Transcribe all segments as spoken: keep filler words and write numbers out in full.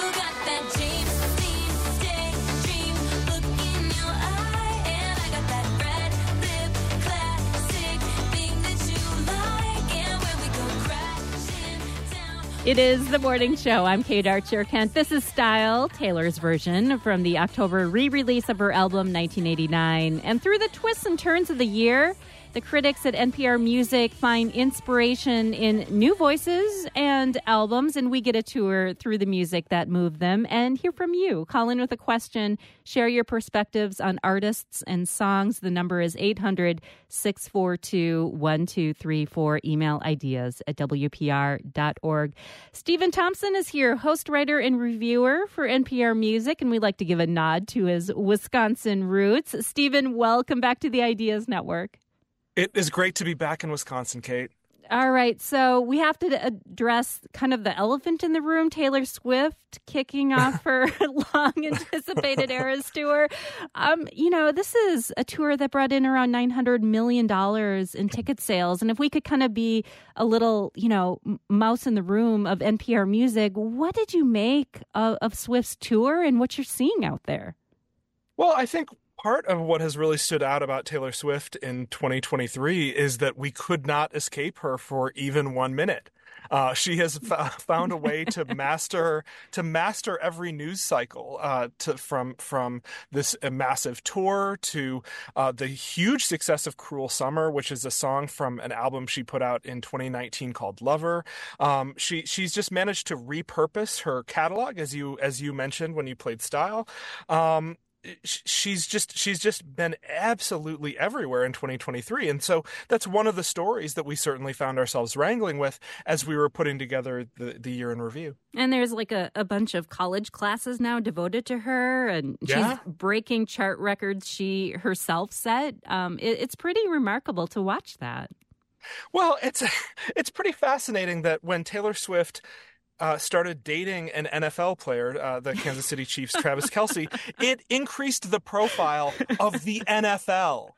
It is The Morning Show. I'm Kate Archer-Kent. This is Style, Taylor's version from the October re-release of her album nineteen eighty-nine. And through the twists and turns of the year, the critics at N P R Music find inspiration in new voices and albums, and we get a tour through the music that moved them and hear from you. Call in with a question. Share your perspectives on artists and songs. The number is eight hundred, six four two, one two three four. Email ideas at W P R dot org. Stephen Thompson is here, host, writer, and reviewer for N P R Music, and we'd like to give a nod to his Wisconsin roots. Stephen, welcome back to the Ideas Network. It is great to be back in Wisconsin, Kate. All right, so we have to address kind of the elephant in the room, Taylor Swift kicking off her long-anticipated Eras Tour. Um, you know, this is a tour that brought in around nine hundred million dollars in ticket sales. And if we could kind of be a little, you know, mouse in the room of N P R Music, what did you make of, of Swift's tour and what you're seeing out there? Well, I think part of what has really stood out about Taylor Swift in twenty twenty-three is that we could not escape her for even one minute. Uh, she has f- found a way to master to master every news cycle, uh, to, from from this uh, massive tour to uh, the huge success of "Cruel Summer," which is a song from an album she put out in twenty nineteen called "Lover." Um, she she's just managed to repurpose her catalog, as you as you mentioned when you played Style. Um, She's just she's just been absolutely everywhere in twenty twenty-three. And so that's one of the stories that we certainly found ourselves wrangling with as we were putting together the, the year in review. And there's like a, a bunch of college classes now devoted to her, and yeah. she's breaking chart records she herself set. Um, it, it's pretty remarkable to watch that. Well, it's it's pretty fascinating that when Taylor Swift Uh, started dating an N F L player, uh, the Kansas City Chiefs, Travis Kelce, it increased the profile of the N F L.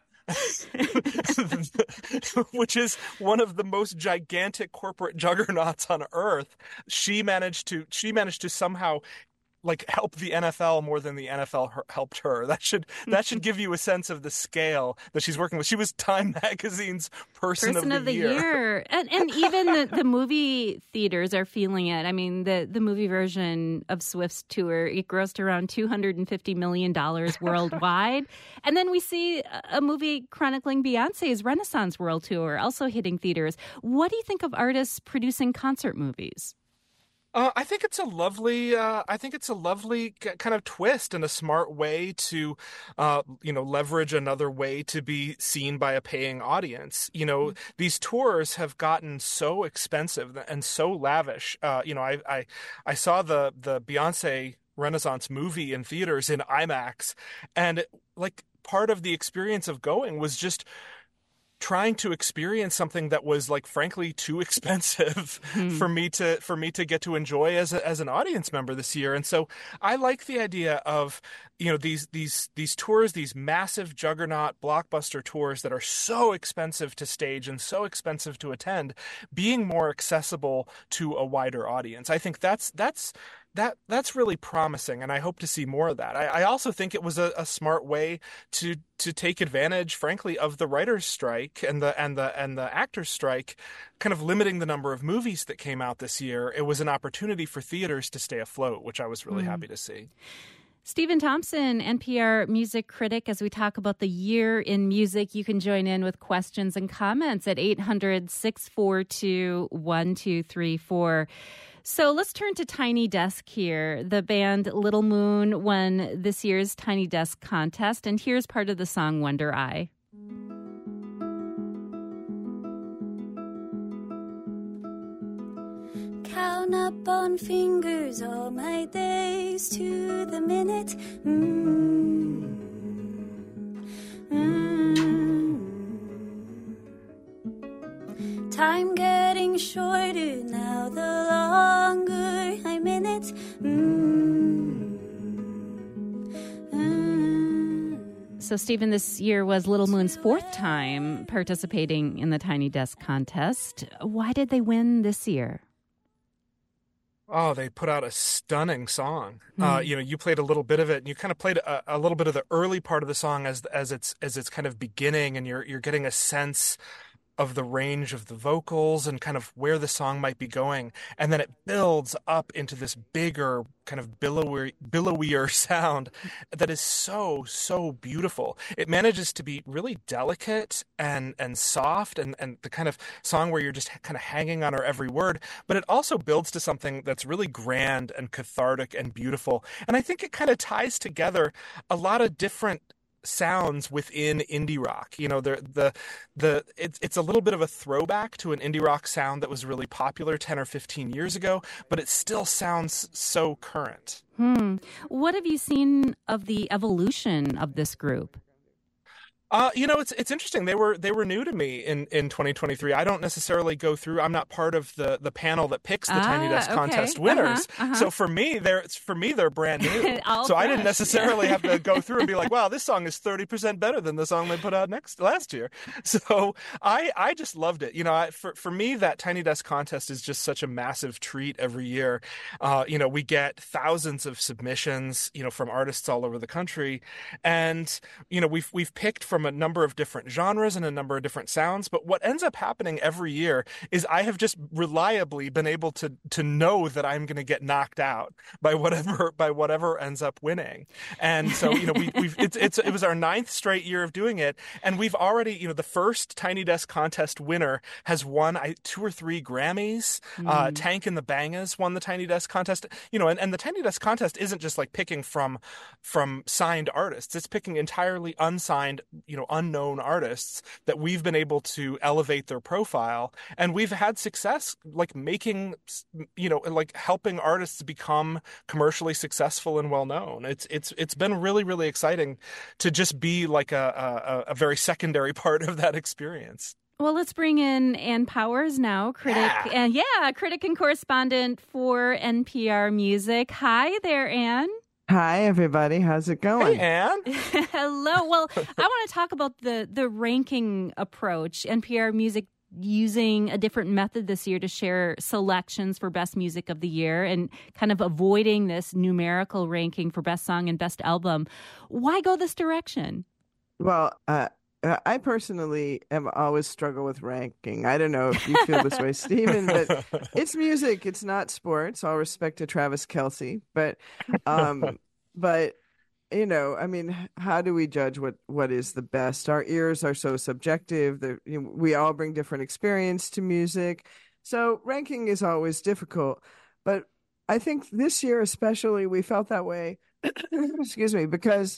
Which is one of the most gigantic corporate juggernauts on earth. She managed to she managed to somehow like help the N F L more than the N F L her- helped her. That should that should give you a sense of the scale that she's working with. She was Time Magazine's Person, Person of the, of the Year. year. And, and even the, the movie theaters are feeling it. I mean, the, the movie version of Swift's tour, it grossed around two hundred fifty million dollars worldwide. And then we see a movie chronicling Beyonce's Renaissance World Tour also hitting theaters. What do you think of artists producing concert movies? Uh, I think it's a lovely, uh, I think it's a lovely c- kind of twist and a smart way to, uh, you know, leverage another way to be seen by a paying audience. You know, mm-hmm. These tours have gotten so expensive and so lavish. Uh, you know, I, I, I saw the, the Beyonce Renaissance movie in theaters in IMAX, and like part of the experience of going was just trying to experience something that was like frankly too expensive hmm. for me to for me to get to enjoy as a, as an audience member this year. And so I like the idea of, you know, these these these tours, these massive juggernaut blockbuster tours that are so expensive to stage and so expensive to attend, being more accessible to a wider audience. I think that's that's That that's really promising, and I hope to see more of that. I, I also think it was a, a smart way to to take advantage, frankly, of the writers' strike and the and the and the actors' strike, kind of limiting the number of movies that came out this year. It was an opportunity for theaters to stay afloat, which I was really mm. happy to see. Stephen Thompson, N P R music critic, as we talk about the year in music. You can join in with questions and comments at eight hundred, six four two, one two three four. So let's turn to Tiny Desk here. The band Little Moon won this year's Tiny Desk contest, and here's part of the song Wonder Eye. Count up on fingers all my days to the minute. Mm. Mm. Time getting shorter now, the longer I'm in it. Mm. Mm. So, Stephen, this year was Little Moon's fourth time participating in the Tiny Desk contest. Why did they win this year? Oh, they put out a stunning song. Hmm. Uh, you know, you played a little bit of it, and you kind of played a, a little bit of the early part of the song as as it's as it's kind of beginning, and you're you're getting a sense of the range of the vocals and kind of where the song might be going. And then it builds up into this bigger, kind of billowy, billowier sound that is so, so beautiful. It manages to be really delicate and, and soft and, and the kind of song where you're just kind of hanging on our every word, but it also builds to something that's really grand and cathartic and beautiful. And I think it kind of ties together a lot of different sounds within indie rock. You know, the the the it's it's a little bit of a throwback to an indie rock sound that was really popular ten or fifteen years ago, but it still sounds so current. Hmm. What have you seen of the evolution of this group? Uh, you know, it's it's interesting. They were they were new to me in, in twenty twenty-three. I don't necessarily go through. I'm not part of the, the panel that picks the ah, Tiny Desk okay. contest winners. Uh-huh, uh-huh. So for me, they're for me they're brand new. All so fresh. I didn't necessarily have to go through and be like, wow, this song is thirty percent better than the song they put out next last year. So I I just loved it. You know, I, for for me, that Tiny Desk contest is just such a massive treat every year. Uh, you know, we get thousands of submissions, you know, from artists all over the country, and you know, we've we've picked from a number of different genres and a number of different sounds, but what ends up happening every year is I have just reliably been able to to know that I'm going to get knocked out by whatever by whatever ends up winning. And so, you know, we, we've it's it's it was our ninth straight year of doing it, and we've already, you know, the first Tiny Desk contest winner has won I, two or three Grammys. Mm. Uh, Tank and the Bangas won the Tiny Desk contest. You know, and, and the Tiny Desk contest isn't just like picking from from signed artists; it's picking entirely unsigned, you know, unknown artists. artists that we've been able to elevate their profile, and we've had success like making, you know, like helping artists become commercially successful and well known. It's it's it's been really, really exciting to just be like a a, a very secondary part of that experience. Well, let's bring in Ann Powers now, critic yeah. and yeah, critic and correspondent for N P R Music. Hi there, Ann. Hi, everybody. How's it going? Hey, Ann. Hello. Well, I want to talk about the, the ranking approach. N P R Music using a different method this year to share selections for Best Music of the Year and kind of avoiding this numerical ranking for Best Song and Best Album. Why go this direction? Well, uh, I personally have always struggled with ranking. I don't know if you feel this way, Stephen, but it's music. It's not sports. All respect to Travis Kelce. But, um, but you know, I mean, how do we judge what, what is the best? Our ears are so subjective. You know, we all bring different experience to music. So ranking is always difficult. But I think this year especially, we felt that way, excuse me, because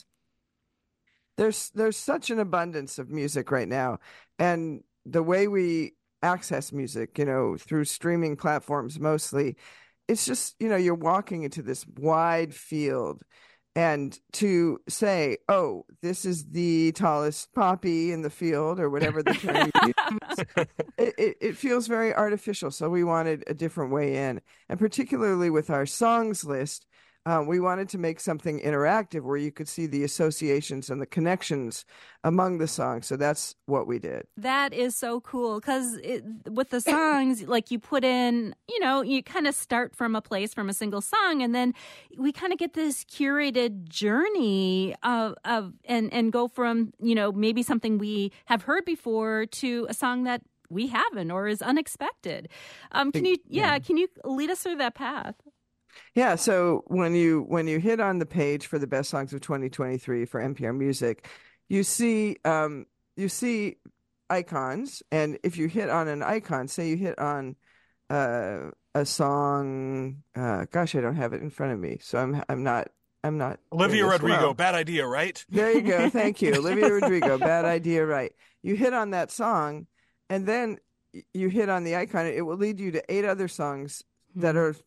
There's there's such an abundance of music right now, and the way we access music, you know, through streaming platforms mostly, it's just, you know, you're walking into this wide field, and to say, oh, this is the tallest poppy in the field or whatever the term you use, it, it, it feels very artificial. So we wanted a different way in, and particularly with our songs list. Um, we wanted to make something interactive where you could see the associations and the connections among the songs. So that's what we did. That is so cool because with the songs, like you put in, you know, you kind of start from a place, from a single song, and then we kind of get this curated journey of, of and, and go from, you know, maybe something we have heard before to a song that we haven't or is unexpected. Um, can you, yeah, yeah, can you lead us through that path? Yeah, so when you when you hit on the page for the best songs of twenty twenty-three for N P R Music, you see um, you see icons, and if you hit on an icon, say you hit on uh, a song, uh, gosh, I don't have it in front of me, so I'm I'm not I'm not Olivia Rodrigo, well. Bad Idea, right? There you go, thank you, Olivia Rodrigo, Bad Idea, right? You hit on that song, and then you hit on the icon. It will lead you to eight other songs that are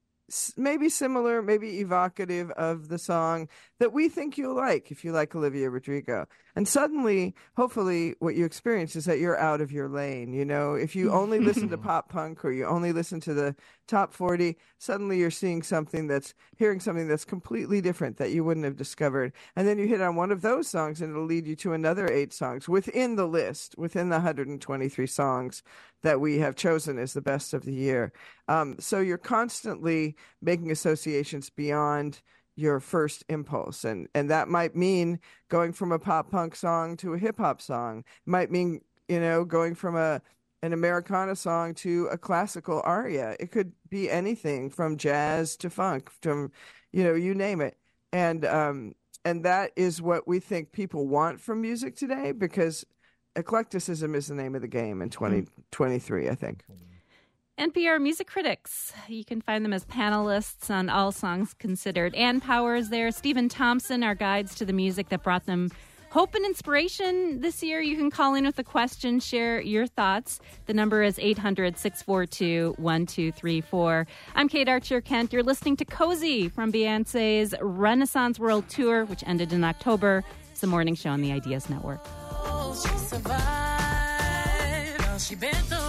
maybe similar, maybe evocative of the song that we think you'll like if you like Olivia Rodrigo. And suddenly, hopefully, what you experience is that you're out of your lane. You know, if you only listen to pop punk or you only listen to the top forty, suddenly you're seeing something that's, hearing something that's completely different that you wouldn't have discovered. And then you hit on one of those songs and it'll lead you to another eight songs within the list, within the one hundred twenty-three songs that we have chosen as the best of the year. Um, so you're constantly making associations beyond your first impulse. And, and that might mean going from a pop punk song to a hip hop song. It might mean, you know, going from a an Americana song to a classical aria. It could be anything from jazz to funk, from, you know, you name it. And um, and that is what we think people want from music today, because eclecticism is the name of the game in twenty twenty-three, I think. N P R Music Critics. You can find them as panelists on All Songs Considered. Ann Powers there, Stephen Thompson, our guides to the music that brought them hope and inspiration this year. You can call in with a question, share your thoughts. The number is eight hundred, six four two, one two three four. I'm Kate Archer-Kent. You're listening to Cozy from Beyonce's Renaissance World Tour, which ended in October. It's the morning show on the Ideas Network. Oh, she survived. Oh, she been through.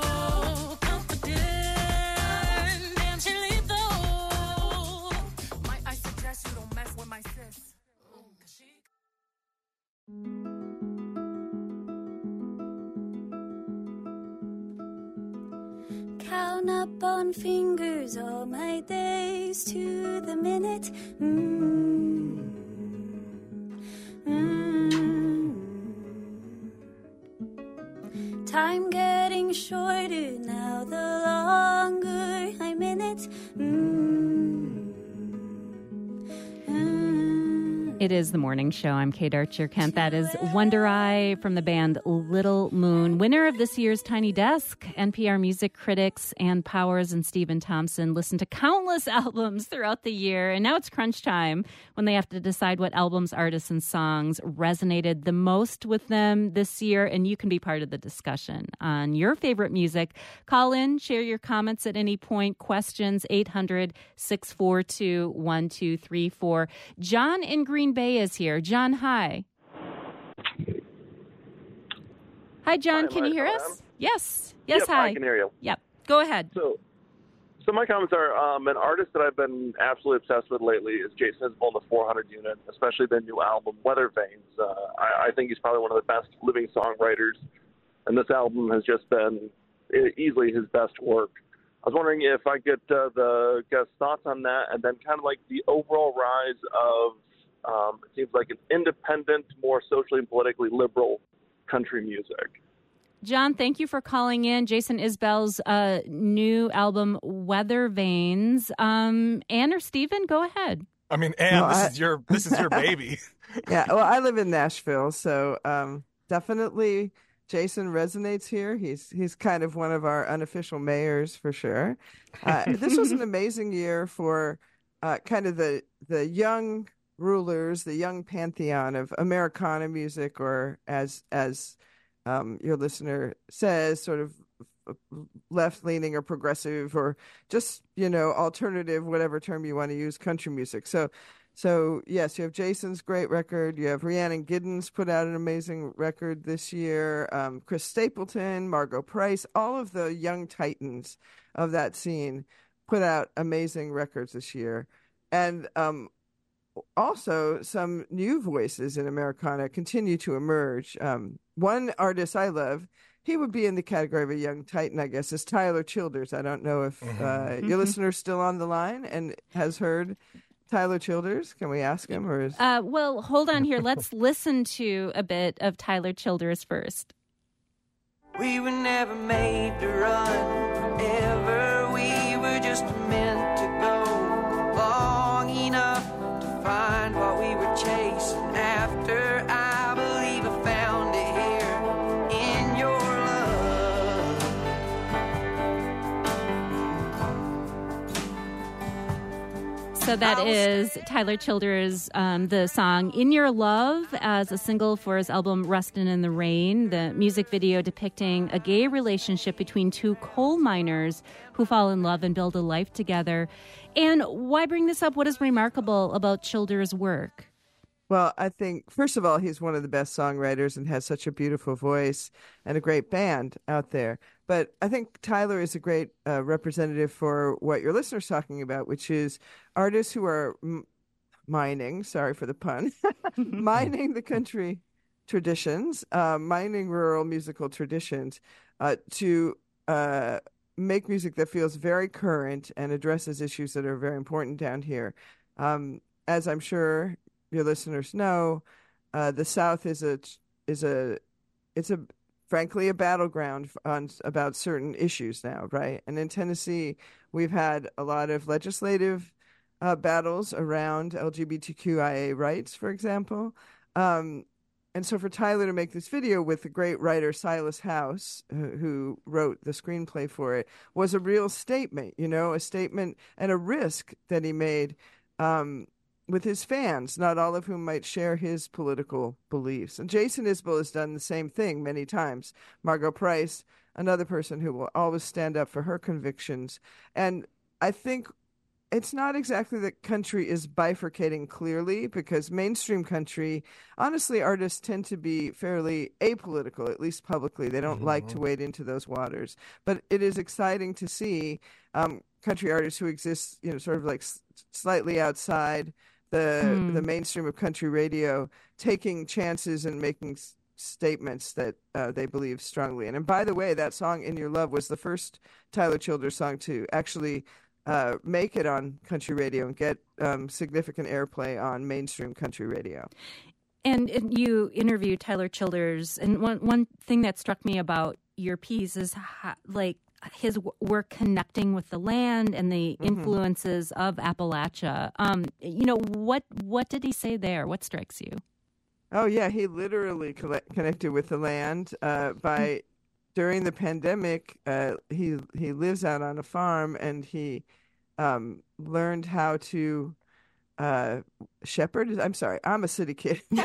Count up on fingers all my days to the minute. Mm. Mm. Time getting shorter now, the longer I'm in it. Mm. It is the morning show. I'm Kate Archer-Kent. That is Wonder Eye from the band Little Moon. Winner of this year's Tiny Desk. N P R Music Critics Ann Powers and Stephen Thompson listened to countless albums throughout the year. And now it's crunch time when they have to decide what albums, artists, and songs resonated the most with them this year. And you can be part of the discussion on your favorite music. Call in, share your comments at any point. Questions, eight hundred, six four two, one two three four. John in Green Bay is here. John, hi. Hi, John. Hi, can you hear on? us? Yes. Yes, yep, hi. I can hear you. Yep. Go ahead. So, so my comments are um, an artist that I've been absolutely obsessed with lately is Jason Isbell and the four hundred Unit, especially their new album, Weather Vanes. Uh, I, I think he's probably one of the best living songwriters, and this album has just been easily his best work. I was wondering if I get uh, the guest thoughts on that, and then kind of like the overall rise of, um, it seems like an independent, more socially and politically liberal country music. John, thank you for calling in. Jason Isbell's uh, new album, Weather Vanes. Um, Ann or Stephen, go ahead. I mean, Ann, No, this I- is your this is your baby. Yeah, well, I live in Nashville, so um, definitely Jason resonates here. He's he's kind of one of our unofficial mayors for sure. Uh, this was an amazing year for uh, kind of the the young rulers, the young pantheon of Americana music, or as as um, your listener says, sort of left-leaning or progressive, or just, you know, alternative, whatever term you want to use, country music. So, so yes, you have Jason's great record. You have Rhiannon Giddens put out an amazing record this year. Um, Chris Stapleton, Margot Price, all of the young titans of that scene put out amazing records this year. And um, also some new voices in Americana continue to emerge. Um, one artist I love, he would be in the category of a young titan, I guess, is Tyler Childers. I don't know if uh, your listener's still on the line and has heard Tyler Childers. Can we ask him? Or is... Uh, well, hold on here. Let's listen to a bit of Tyler Childers first. We were never made to run forever. We were just meant to go long enough to find what we were chasing after. I believe I found it here in your love. So that is Tyler Childers, um, the song In Your Love as a single for his album Rustin' in the Rain, the music video depicting a gay relationship between two coal miners who fall in love and build a life together. And why bring this up? What is remarkable about Childers' work? Well, I think, first of all, he's one of the best songwriters and has such a beautiful voice and a great band out there. But I think Tyler is a great uh, representative for what your listener's talking about, which is artists who are m- mining, sorry for the pun, mining the country traditions, uh, mining rural musical traditions, uh, to uh, make music that feels very current and addresses issues that are very important down here. Um, as I'm sure your listeners know, uh, the South is a is a it's a frankly a battleground on about certain issues now, right? And in Tennessee, we've had a lot of legislative uh, battles around L G B T Q I A rights, for example. Um, and so for Tyler to make this video with the great writer Silas House, who, who wrote the screenplay for it, was a real statement, you know, a statement and a risk that he made um, with his fans, not all of whom might share his political beliefs. And Jason Isbell has done the same thing many times. Margo Price, another person who will always stand up for her convictions. And I think it's not exactly that country is bifurcating clearly, because mainstream country, honestly, artists tend to be fairly apolitical, at least publicly. They don't mm-hmm. like to wade into those waters. But it is exciting to see um, country artists who exist, you know, sort of like s- slightly outside the mm. the mainstream of country radio, taking chances and making s- statements that uh, they believe strongly in. And by the way, that song "In Your Love" was the first Tyler Childers song to actually uh, make it on country radio and get um, significant airplay on mainstream country radio. And, and you interviewed Tyler Childers, and one one thing that struck me about your piece is how, like, his work connecting with the land and the mm-hmm. influences of Appalachia. Um, you know, what what did he say there? What strikes you? Oh, yeah, he literally collect, connected with the land uh, by, during the pandemic, uh, he he lives out on a farm, and he um, learned how to uh, shepherd. I'm sorry, I'm a city kid. he,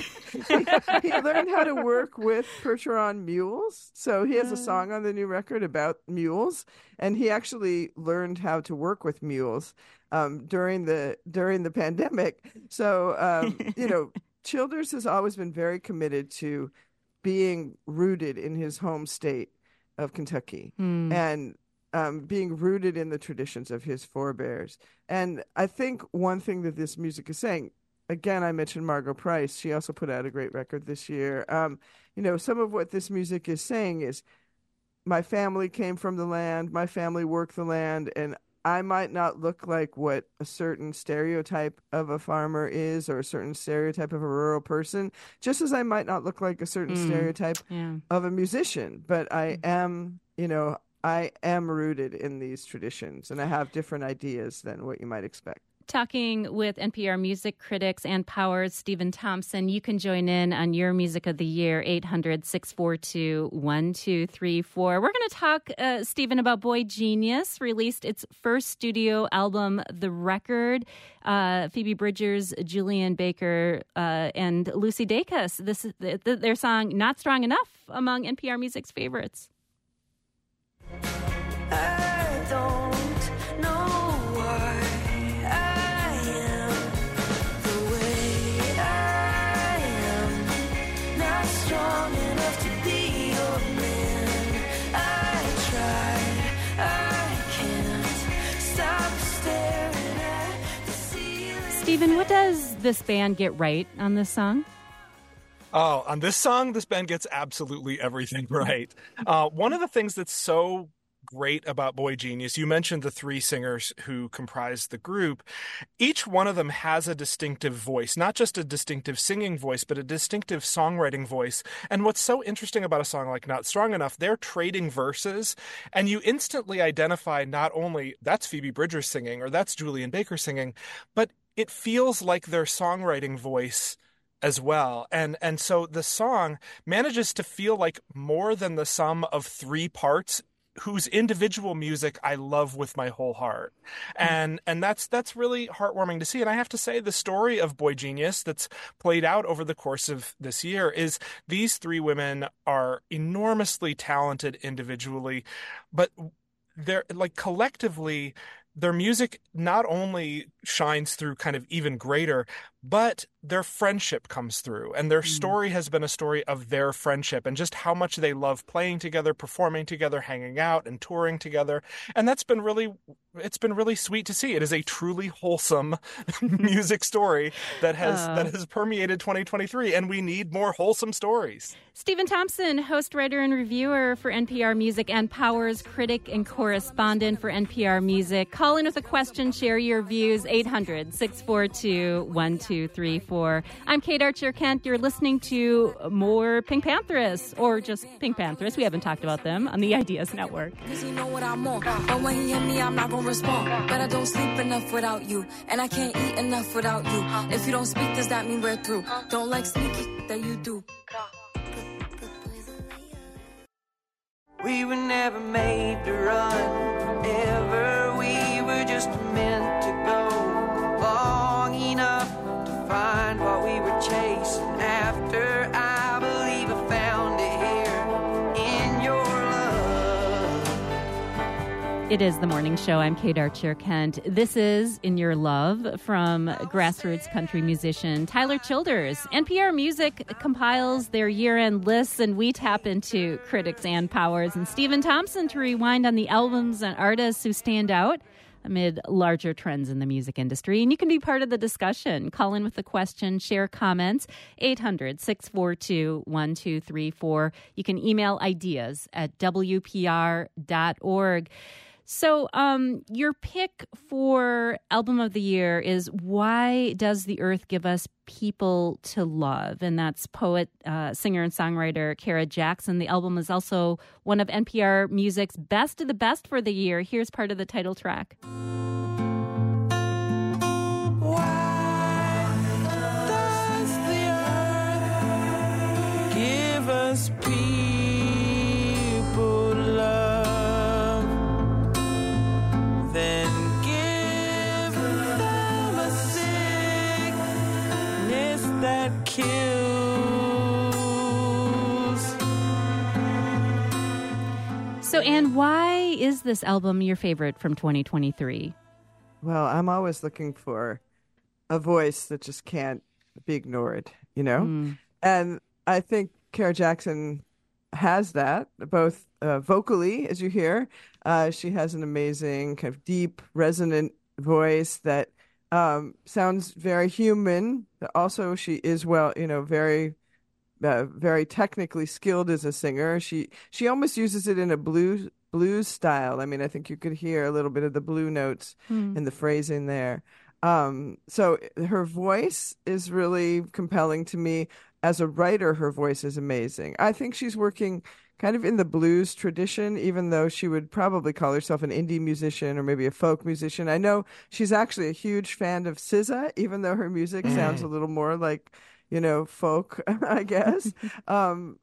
he learned how to work with Percheron mules. So he has a song on the new record about mules, and he actually learned how to work with mules um, during the during the pandemic. So um, you know, Childers has always been very committed to being rooted in his home state of Kentucky, mm. and Um, being rooted in the traditions of his forebears. And I think one thing that this music is saying, again, I mentioned Margo Price. She also put out a great record this year. Um, you know, some of what this music is saying is, my family came from the land, my family worked the land, and I might not look like what a certain stereotype of a farmer is, or a certain stereotype of a rural person, just as I might not look like a certain mm. stereotype yeah. of a musician. But I am, you know, I am rooted in these traditions, and I have different ideas than what you might expect. Talking with N P R music critics Ann Powers, Stephen Thompson. You can join in on your Music of the Year, eight hundred, six four two, one two three four. We're going to talk, uh, Stephen, about Boy Genius, released its first studio album, The Record. Uh, Phoebe Bridgers, Julian Baker, uh, and Lucy Dacus. This is the, the, their song, Not Strong Enough, among N P R Music's favorites. I don't know why I am the way I am, not strong enough to be your man. I tried, I can't stop staring at the ceiling. Stephen, what does this band get right on this song? Oh, on this song, this band gets absolutely everything right. Uh, one of the things that's so great about Boy Genius, you mentioned the three singers who comprise the group. Each one of them has a distinctive voice, not just a distinctive singing voice, but a distinctive songwriting voice. And what's so interesting about a song like Not Strong Enough, they're trading verses, and you instantly identify not only that's Phoebe Bridgers singing or that's Julian Baker singing, but it feels like their songwriting voice as well. And and so the song manages to feel like more than the sum of three parts whose individual music I love with my whole heart. And and that's that's really heartwarming to see. And I have to say, the story of Boy Genius that's played out over the course of this year is these three women are enormously talented individually, but they're like collectively, their music not only shines through kind of even greater, but their friendship comes through, and their story has been a story of their friendship and just how much they love playing together, performing together, hanging out, and touring together. And that's been really, it's been really sweet to see. It is a truly wholesome music story that has Uh. that has permeated twenty twenty-three, and we need more wholesome stories. Stephen Thompson, host, writer, and reviewer for N P R Music, and Powers, critic and correspondent for N P R Music. Call in with a question, share your views, eight hundred, six four two, one two three four. I'm Kate Archer-Kent. You're listening to more Pink Panthers, or just Pink Panthers. We haven't talked about them on the Ideas Network. Cause you know what I'm on. But when he hit me, I'm not gonna respond. But I don't sleep enough without you. And I can't eat enough without you. If you don't speak, does that mean we're through? Don't like sneaky that you do. We were never made to run forever. We were just meant to go long enough to find what we were chasing after. I believe I found it here in your love. It is the morning show. I'm Kate Archer-Kent. This is In Your Love from grassroots country musician Tyler Childers. N P R Music compiles their year-end lists, and we tap into critics Ann Powers and Stephen Thompson to rewind on the albums and artists who stand out amid larger trends in the music industry. And you can be part of the discussion. Call in with the question, share comments, eight hundred, six four two, one two three four. You can email ideas at w p r dot org. So um, your pick for Album of the Year is Why Does the Earth Give Us People to Love? And that's poet, uh, singer, and songwriter Kara Jackson. The album is also one of N P R Music's best of the best for the year. Here's part of the title track. Why does the earth give us people to love? Then give them a sickness that kills. So, Anne, why is this album your favorite from twenty twenty-three? Well, I'm always looking for a voice that just can't be ignored, you know? Mm. And I think Kara Jackson has that, both uh, vocally, as you hear. Uh, she has an amazing, kind of deep, resonant voice that um, sounds very human. Also, she is, well, you know, very, uh, very technically skilled as a singer. She she almost uses it in a blues blues style. I mean, I think you could hear a little bit of the blue notes Mm. in the phrasing there. Um, so her voice is really compelling to me. As a writer, her voice is amazing. I think she's working kind of in the blues tradition, even though she would probably call herself an indie musician or maybe a folk musician. I know she's actually a huge fan of S Z A, even though her music sounds a little more like, you know, folk, I guess. um,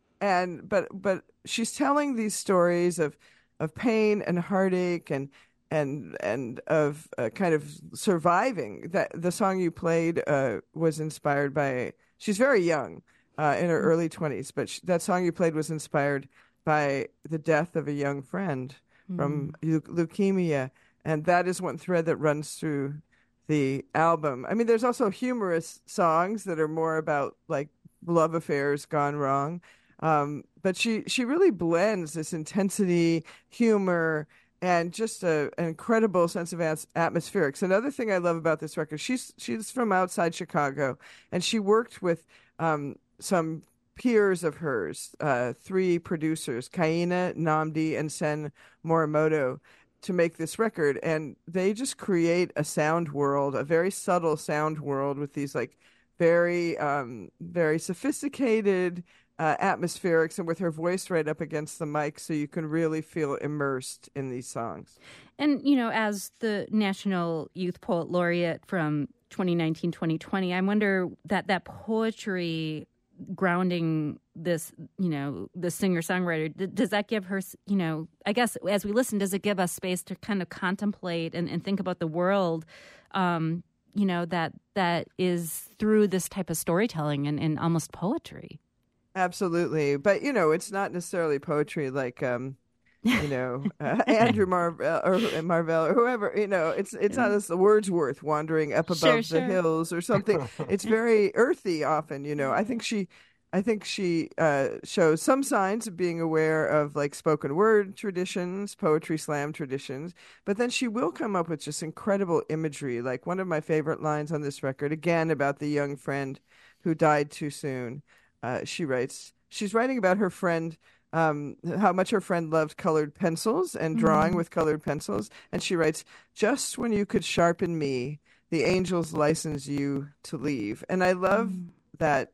and but but she's telling these stories of of pain and heartache and and and of uh, kind of surviving. That the song you played uh, was inspired by. She's very young, uh, in her early twenties, but sh- that song you played was inspired by the death of a young friend from leu- leukemia, and that is one thread that runs through the album. I mean, there's also humorous songs that are more about like love affairs gone wrong, um, but she she really blends this intensity, humor, and just a, an incredible sense of as- atmospherics. Another thing I love about this record, she's she's from outside Chicago, and she worked with um, some peers of hers, uh, three producers, Kaina, Namdi, and Sen Morimoto, to make this record. And they just create a sound world, a very subtle sound world with these like very, um, very sophisticated Uh, atmospherics, and with her voice right up against the mic, so you can really feel immersed in these songs. And, you know, as the National Youth Poet Laureate from twenty nineteen twenty twenty, I wonder that that poetry grounding this, you know, the singer-songwriter, d- does that give her, you know, I guess as we listen, does it give us space to kind of contemplate and, and think about the world, um, you know, that that is through this type of storytelling and, and almost poetry? Absolutely. But, you know, it's not necessarily poetry like um, you know, uh, Andrew Marvell or Marvell or whoever, you know, it's it's not as the Wordsworth wandering up above Sure, the sure. hills or something. It's very earthy often, you know. I think she, I think she uh, shows some signs of being aware of like spoken word traditions, poetry slam traditions, but then she will come up with just incredible imagery. Like one of my favorite lines on this record, again about the young friend who died too soon. Uh, she writes, she's writing about her friend. Um, how much her friend loved colored pencils and drawing Mm-hmm. with colored pencils. And she writes, just when you could sharpen me, the angels license you to leave. And I love Mm. that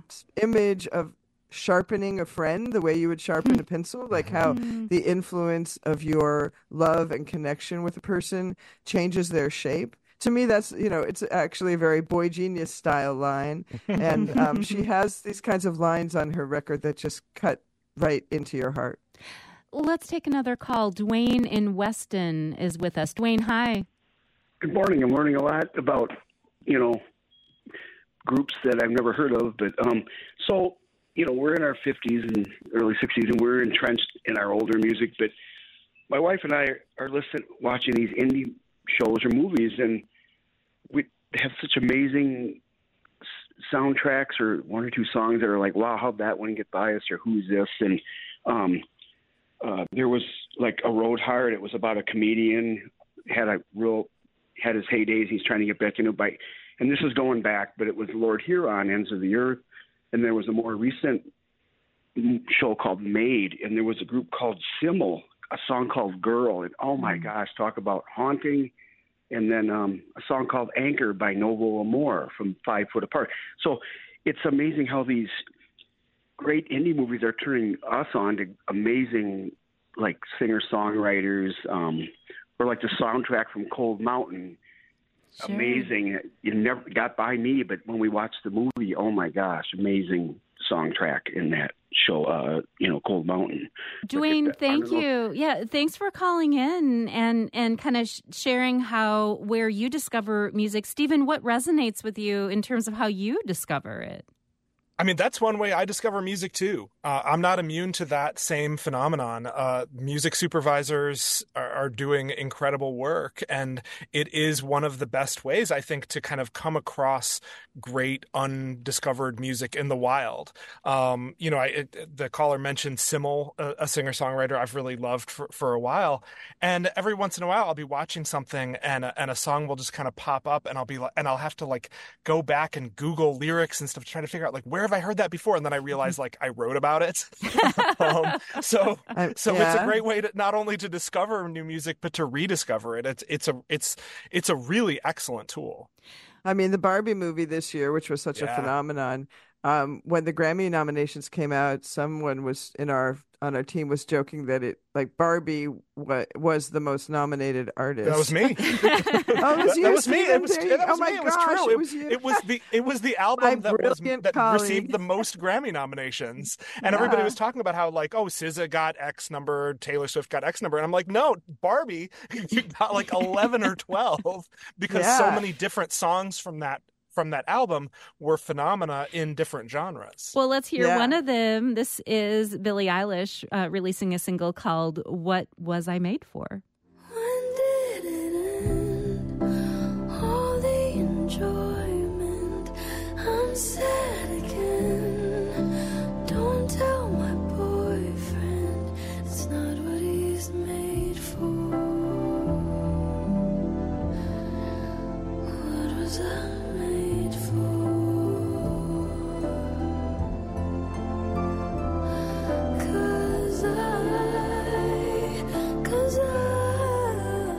image of sharpening a friend the way you would sharpen a pencil, like how Mm. the influence of your love and connection with a person changes their shape. To me, that's, you know, it's actually a very Boy Genius style line. And um, she has these kinds of lines on her record that just cut right into your heart. Let's take another call. Dwayne in Weston is with us. Dwayne, hi. Good morning. I'm learning a lot about, you know, groups that I've never heard of. But um, so, you know, we're in our fifties and early sixties, and we're entrenched in our older music. But my wife and I are listening, watching these indie shows or movies, and we have such amazing soundtracks or one or two songs that are like, wow, how'd that one get by us, or who's this? And um, uh, there was like A Road Hard. It was about a comedian, had a real, had his heydays. He's trying to get back into it by, and this is going back, but it was Lord Huron, Ends of the Earth. And there was a more recent show called Made, and there was a group called Simmel, a song called Girl. And oh my gosh, talk about haunting. And then um, a song called Anchor by Novo Amor from Five Foot Apart. So it's amazing how these great indie movies are turning us on to amazing, like, singer-songwriters, um, or like the soundtrack from Cold Mountain. Sure. Amazing. It never got by me, but when we watched the movie, oh my gosh, amazing song track in that show, uh, you know, Cold Mountain. Dwayne, Like, thank I don't know. you. Yeah, thanks for calling in and, and kind of sh- sharing how, where you discover music. Stephen, what resonates with you in terms of how you discover it? I mean, that's one way I discover music too. Uh, I'm not immune to that same phenomenon. Uh, music supervisors are, are doing incredible work, and it is one of the best ways, I think, to kind of come across great undiscovered music in the wild. Um, you know, I, it, the caller mentioned Simmel, a, a singer-songwriter I've really loved for, for a while, and every once in a while I'll be watching something and a, and a song will just kind of pop up, and I'll be like, and I'll have to like go back and Google lyrics and stuff to try to figure out like where have I heard that before? And then I realized like I wrote about it. um, so I- so it's yeah. a great way to not only to discover new music but to rediscover it. It's it's a it's it's a really excellent tool. I mean, the Barbie movie this year, which was such a Yeah. phenomenon, um, when the Grammy nominations came out, someone was in our on our team was joking that it like Barbie wa- was the most nominated artist. That was me. Oh, it was that, you, that was me. Stephen? It was, There you- that was oh my me. It was gosh, true. it was you. It was the it was the My album that was brilliant that colleague. received the most Grammy nominations. And everybody Yeah. was talking about how like, oh, S Z A got X number, Taylor Swift got X number. And I'm like, no, Barbie, you got like eleven or twelve because so Yeah. many different songs from that from that album were phenomena in different genres. Well, let's hear Yeah. one of them. This is Billie Eilish uh, releasing a single called What Was I Made For? When did it end? All the enjoyment. I'm sad again. Don't tell my boyfriend it's not what he's made for. What was I made for? 'Cause I, 'cause I,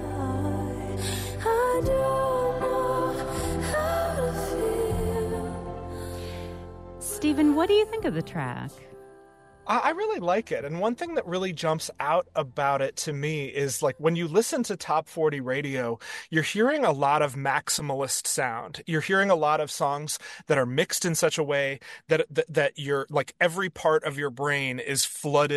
I don't know how to feel. Stephen, what do you think of the track? I I really like it. And one thing that really jumps out about it to me is like when you listen to Top forty radio, you're hearing a lot of maximalist sound. You're hearing a lot of songs that are mixed in such a way that that, that you're like every part of your brain is flooded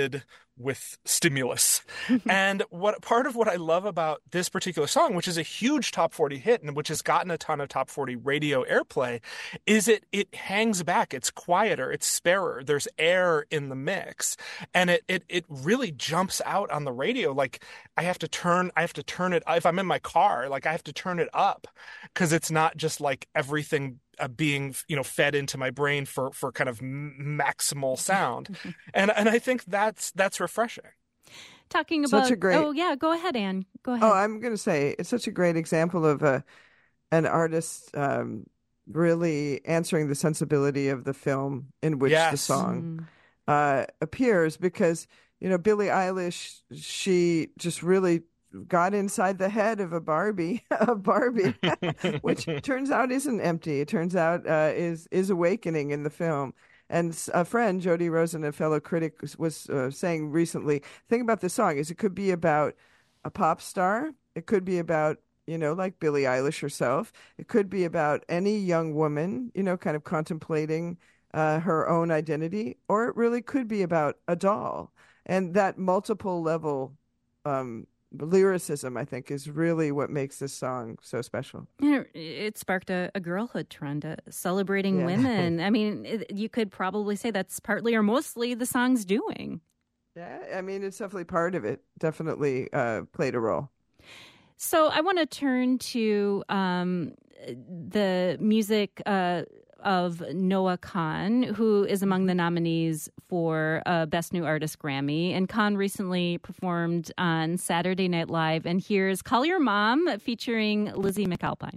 with stimulus. And what part of what I love about this particular song, which is a huge top forty hit and which has gotten a ton of top forty radio airplay, is it it hangs back. It's quieter, it's sparer. There's air in the mix, and it it it really jumps out on the radio. Like I have to turn I have to turn it if I'm in my car, like I have to turn it up because it's not just like everything Uh, being, you know, fed into my brain for, for kind of m- maximal sound, and and I think that's that's refreshing. Talking about, Such a great, oh yeah, go ahead, Anne. Go ahead. Oh, I'm going to say it's such a great example of a an artist um, really answering the sensibility of the film in which yes. the song Mm. uh, appears, because you know Billie Eilish, she just really got inside the head of a Barbie, a Barbie, which turns out isn't empty. It turns out uh, is is awakening in the film. And a friend, Jody Rosen, a fellow critic, was, was uh, saying recently, the thing about this song is it could be about a pop star. It could be about, you know, like Billie Eilish herself. It could be about any young woman, you know, kind of contemplating uh, her own identity. Or it really could be about a doll. And that multiple level um lyricism, I think, is really what makes this song so special. You know, it sparked a, a girlhood trend, uh, celebrating Yeah. women. I mean, it, you could probably say that's partly or mostly the song's doing. Yeah, I mean, it's definitely part of it. Definitely uh, played a role. So I want to turn to um, the music uh, of Noah Kahan, who is among the nominees for uh, Best New Artist Grammy. And Kahan recently performed on Saturday Night Live. And here's Call Your Mom featuring Lizzie McAlpine.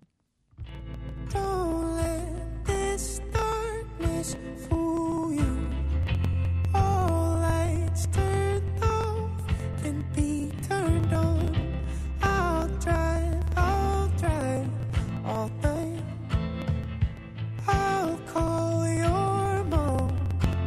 Don't let this darkness fool you. All lights turned off can be turned on. I'll drive, I'll drive all night. I'll call your mom.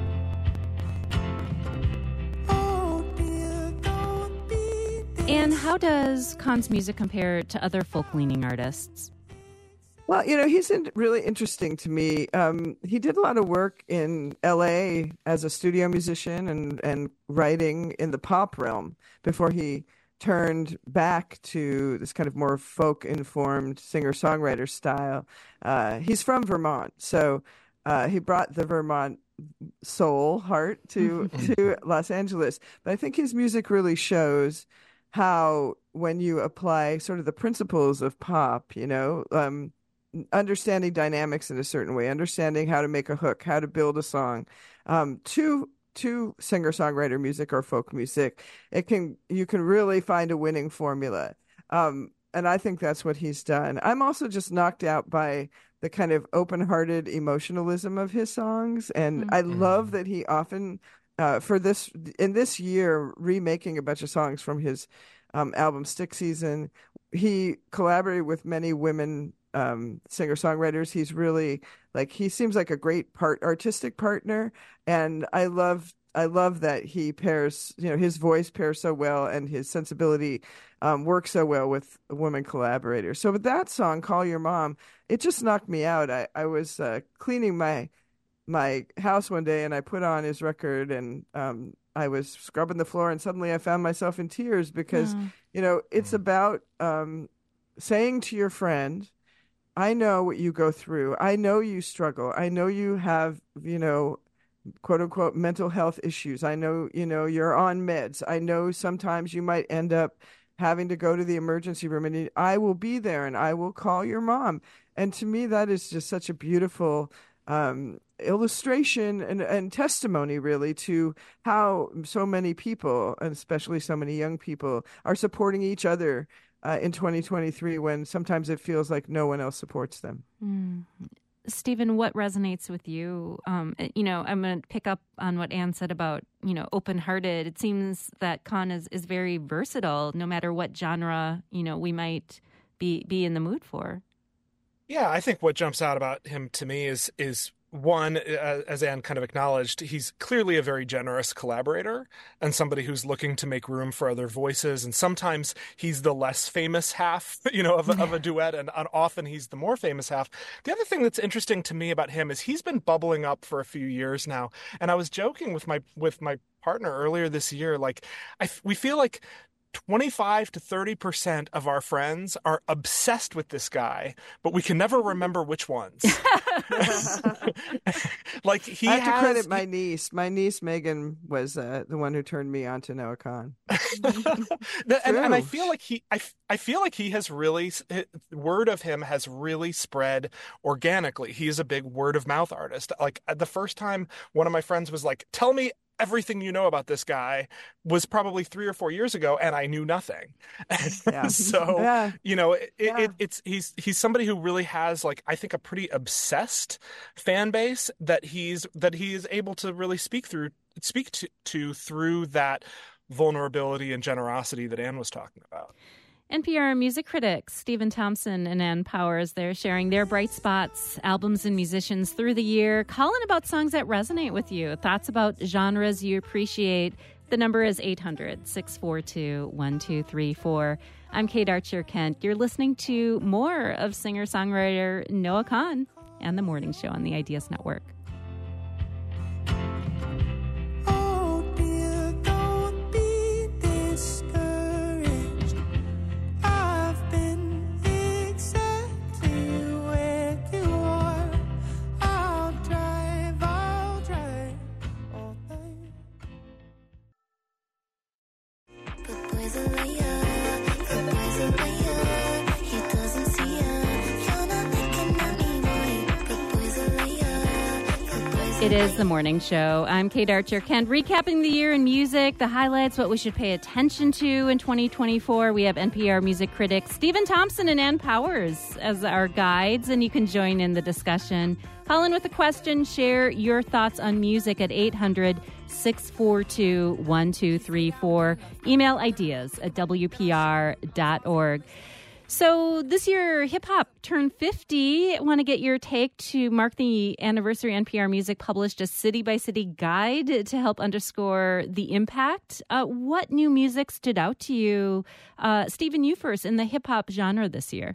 Oh dear, don't be this. And how does Kahan's music compare to other folk-leaning artists? Well, you know, he's in, really interesting to me. Um, he did a lot of work in L A as a studio musician and, and writing in the pop realm before he turned back to this kind of more folk-informed singer-songwriter style. Uh, he's from Vermont, so uh, he brought the Vermont soul heart to to Los Angeles. But I think his music really shows how when you apply sort of the principles of pop, you know, um, understanding dynamics in a certain way, understanding how to make a hook, how to build a song, um, to to singer-songwriter music or folk music, it can you can really find a winning formula. Um, and I think that's what he's done. I'm also just knocked out by the kind of open-hearted emotionalism of his songs, and mm-hmm. I love that he often, uh, for this in this year, remaking a bunch of songs from his um, album Stick Season, he collaborated with many women um, singer-songwriters. He's really like he seems like a great part artistic partner, and I love I love that he pairs, you know, his voice pairs so well and his sensibility um, works so well with women collaborators. So with that song, Call Your Mom, it just knocked me out. I, I was uh, cleaning my my house one day and I put on his record and um, I was scrubbing the floor and suddenly I found myself in tears because, mm. you know, it's about um, saying to your friend, I know what you go through. I know you struggle. I know you have, you know, quote unquote, mental health issues. I know, you know, you're on meds. I know sometimes you might end up having to go to the emergency room and I will be there and I will call your mom. And to me, that is just such a beautiful um, illustration and, and testimony really to how so many people, and especially so many young people, are supporting each other uh, in twenty twenty-three when sometimes it feels like no one else supports them. Mm. Stephen, what resonates with you? Um, you know, I'm going to pick up on what Anne said about, you know, open-hearted. It seems that Kahan is, is very versatile, no matter what genre, you know, we might be, be in the mood for. Yeah, I think what jumps out about him to me is is one, as Anne kind of acknowledged, he's clearly a very generous collaborator and somebody who's looking to make room for other voices. And sometimes he's the less famous half, you know, of a, of a duet, and often he's the more famous half. The other thing that's interesting to me about him is he's been bubbling up for a few years now. And I was joking with my with my partner earlier this year, like I, we feel like twenty-five to thirty percent of our friends are obsessed with this guy, but we can never remember which ones. Like he I have has, to credit my niece. My niece Megan was uh, the one who turned me on to Noah Kahan. and, and I feel like he, I, I feel like he has really, word of him has really spread organically. He is a big word of mouth artist. Like the first time one of my friends was like, "Tell me everything you know about this guy," was probably three or four years ago, and I knew nothing. Yeah. so, yeah. you know, it, yeah. it, it's he's he's somebody who really has, like, I think, a pretty obsessed fan base that he's that he is able to really speak through speak to, to through that vulnerability and generosity that Anne was talking about. N P R music critics Stephen Thompson and Ann Powers, they're sharing their bright spots, albums, and musicians through the year, calling about songs that resonate with you, thoughts about genres you appreciate. The number is eight hundred, six four two, one two three four. I'm Kate Archer-Kent. You're listening to more of singer-songwriter Noah Kahan and The Morning Show on the Ideas Network. It is The Morning Show. I'm Kate Archer-Kent, recapping the year in music, the highlights, what we should pay attention to in twenty twenty-four. We have N P R music critics Stephen Thompson and Ann Powers as our guides, and you can join in the discussion. Call in with a question, share your thoughts on music at eight hundred, six four two, one two three four. Email ideas at w p r dot org. So this year, hip-hop turned fifty. I want to get your take. To mark the anniversary, N P R Music published a city-by-city guide to help underscore the impact. Uh, what new music stood out to you? Uh, Stephen, you first, in the hip-hop genre this year.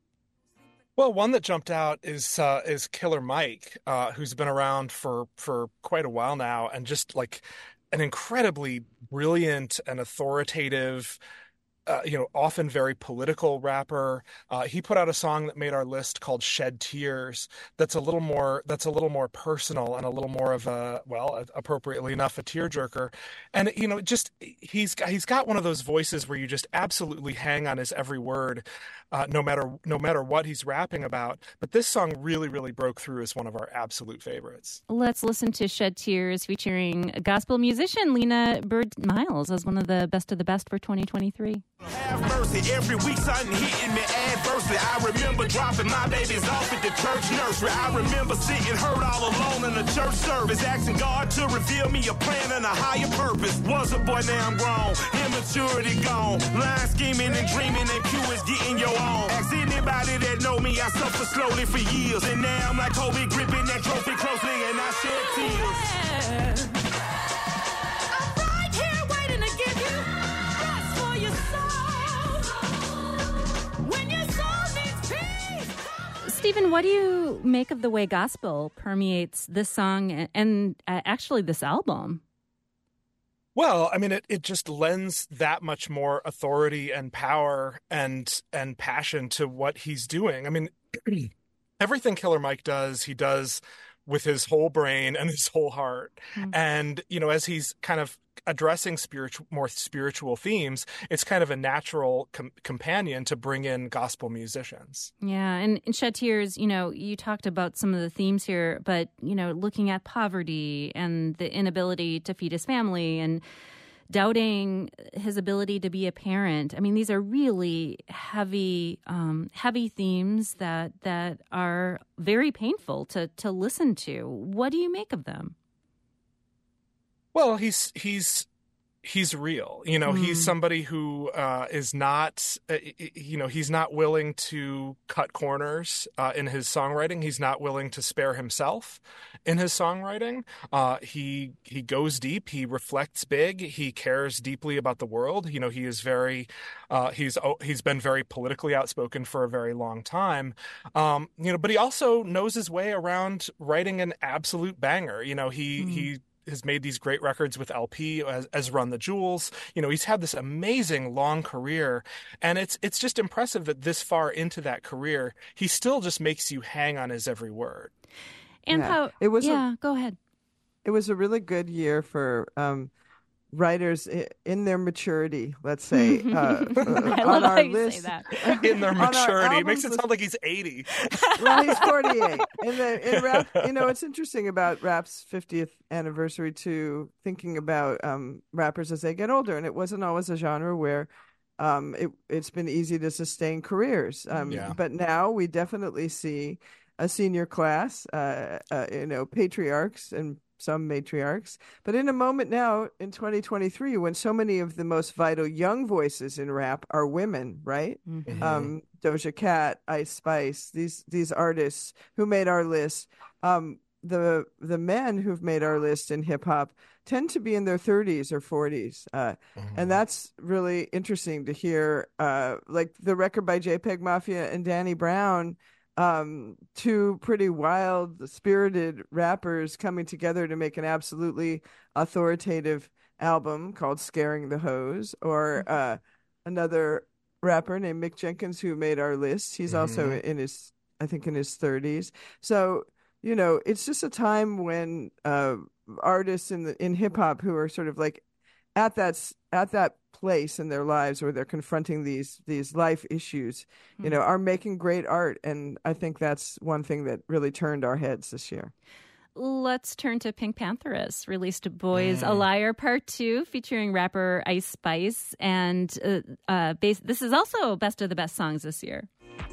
Well, one that jumped out is uh, is Killer Mike, uh, who's been around for, for quite a while now, and just like an incredibly brilliant and authoritative, Uh, you know, often very political rapper. Uh, he put out a song that made our list called "Shed Tears." That's a little more. That's a little more personal and a little more of a, well, appropriately enough, a tearjerker. And you know, just he's he's got one of those voices where you just absolutely hang on his every word, uh, no matter no matter what he's rapping about. But this song really, really broke through as one of our absolute favorites. Let's listen to "Shed Tears" featuring gospel musician Lena Bird Miles as one of the best of the best for twenty twenty-three. Have mercy, every week something hitting me adversely. I remember dropping my babies off at the church nursery. I remember sitting hurt all alone in the church service, asking God to reveal me a plan and a higher purpose. Was a boy, now I'm grown, immaturity gone. Lying, scheming, and dreaming, and Q is getting your own. Ask anybody that know me, I suffered slowly for years. And now I'm like Kobe, gripping that trophy closely, and I shed tears. Yeah. I'm right here waiting to give you rest for your soul. Stephen, what do you make of the way gospel permeates this song and, and uh, actually this album? Well, I mean, it, it just lends that much more authority and power and and passion to what he's doing. I mean, everything Killer Mike does, he does with his whole brain and his whole heart. Mm-hmm. And, you know, as he's kind of addressing spiritual, more spiritual themes, it's kind of a natural com- companion to bring in gospel musicians. Yeah, and in Shed Tears, you know, you talked about some of the themes here, but, you know, looking at poverty and the inability to feed his family and doubting his ability to be a parent. I mean, these are really heavy, um, heavy themes that that are very painful to to listen to. What do you make of them? Well, he's he's he's real. You know, mm. he's somebody who uh, is not, uh, you know, he's not willing to cut corners uh, in his songwriting. He's not willing to spare himself in his songwriting. Uh, he he goes deep. He reflects big. He cares deeply about the world. You know, he is very, uh, he's he's been very politically outspoken for a very long time. Um, you know, but he also knows his way around writing an absolute banger. You know, he mm. he. has made these great records with L P as, as Run the Jewels. You know, he's had this amazing long career, and it's it's just impressive that this far into that career, he still just makes you hang on his every word. And yeah. how it was yeah, a, go ahead. It was a really good year for um, writers in their maturity, let's say. Uh, I on love our how you list, say that. In their maturity. It makes it list, sound like he's eighty. Well, he's forty-eight. In the, in rap, you know, it's interesting about rap's fiftieth anniversary too, thinking about um, rappers as they get older. And it wasn't always a genre where um, it, it's been easy to sustain careers. Um, yeah. But now we definitely see a senior class, uh, uh, you know, patriarchs and some matriarchs. But in a moment now, in twenty twenty-three, when so many of the most vital young voices in rap are women, right? Mm-hmm. Um, Doja Cat, Ice Spice, these these artists who made our list, um, the the men who've made our list in hip hop tend to be in their thirties or forties, uh, mm-hmm. and that's really interesting to hear. Uh, like the record by JPEG Mafia and Danny Brown. Um, two pretty wild, spirited rappers coming together to make an absolutely authoritative album called Scaring the Hose, or uh, another rapper named Mick Jenkins who made our list. He's mm-hmm. also in his, I think, in his thirties. So, you know, it's just a time when uh, artists in the in hip hop who are sort of like at that at that place in their lives where they're confronting these these life issues, you mm-hmm. know, are making great art. And I think that's one thing that really turned our heads this year. Let's turn to Pink Pantheress, released Boys mm. a Liar Part two, featuring rapper Ice Spice. And uh, uh, base, this is also Best of the Best songs this year.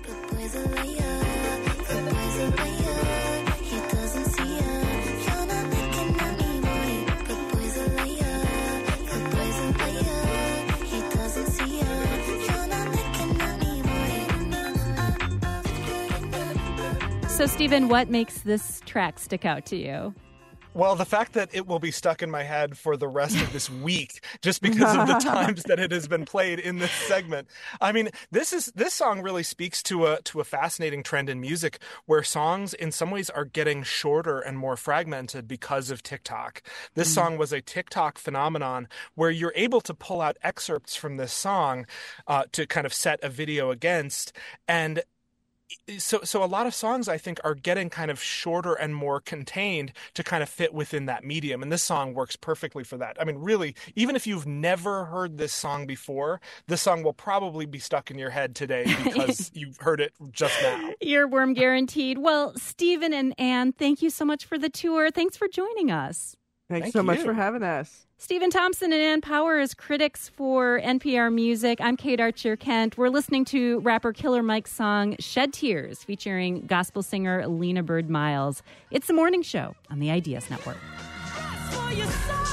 So, Stephen, what makes this track stick out to you? Well, the fact that it will be stuck in my head for the rest of this week, just because of the times that it has been played in this segment. I mean, this is this song really speaks to a to a fascinating trend in music where songs in some ways are getting shorter and more fragmented because of TikTok. This mm. song was a TikTok phenomenon where you're able to pull out excerpts from this song uh, to kind of set a video against, and So so a lot of songs, I think, are getting kind of shorter and more contained to kind of fit within that medium. And this song works perfectly for that. I mean, really, even if you've never heard this song before, this song will probably be stuck in your head today because you've heard it just now. Earworm guaranteed. Well, Stephen and Anne, thank you so much for the tour. Thanks for joining us. Thanks Thank so you. much for having us. Stephen Thompson and Ann Power as critics for N P R Music. I'm Kate Archer-Kent. We're listening to rapper Killer Mike's song Shed Tears, featuring gospel singer Lena Bird Miles. It's The Morning Show on the Ideas Network.